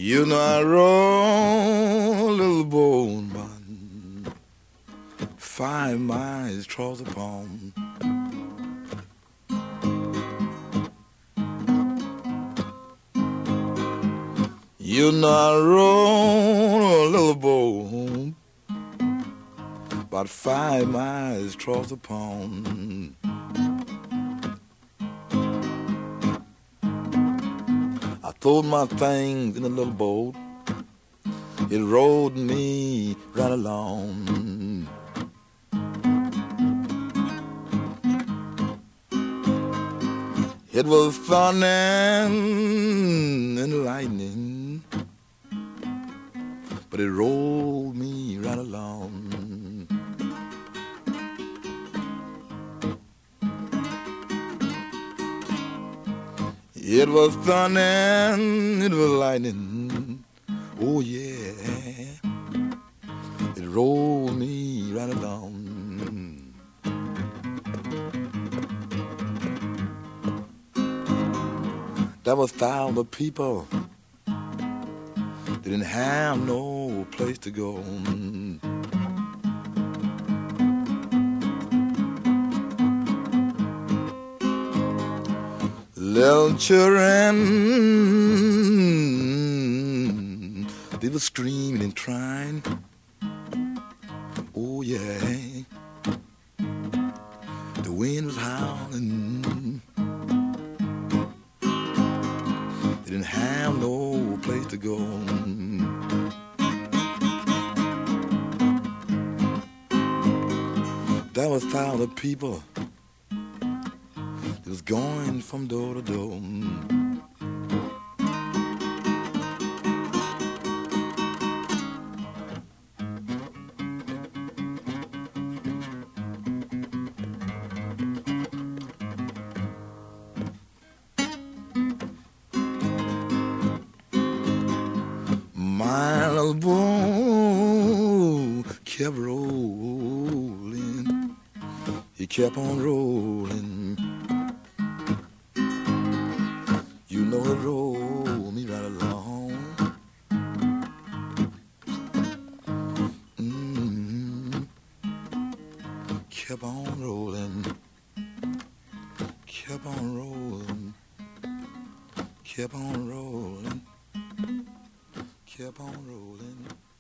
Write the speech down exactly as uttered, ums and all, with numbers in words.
You know I roll a little boat about five miles across the pond. You know I roll a little boat about five miles across the pond. I throwed my things in the little boat. It rode me right along. It was thunder and lightning, but it rolled me right along. It was thunder and it was lightning, oh yeah, it rolled me right along. There was thousands of people, they didn't have no place to go. Little children, they were screaming and crying, oh yeah, the wind was howling, they didn't have no place to go. There was thousands of people, it was going from door to door. My little boat kept rolling, he kept on rolling. You know it rolled me right along. Mm-hmm. Kept on rolling, kept on rolling, kept on rolling, kept on rolling.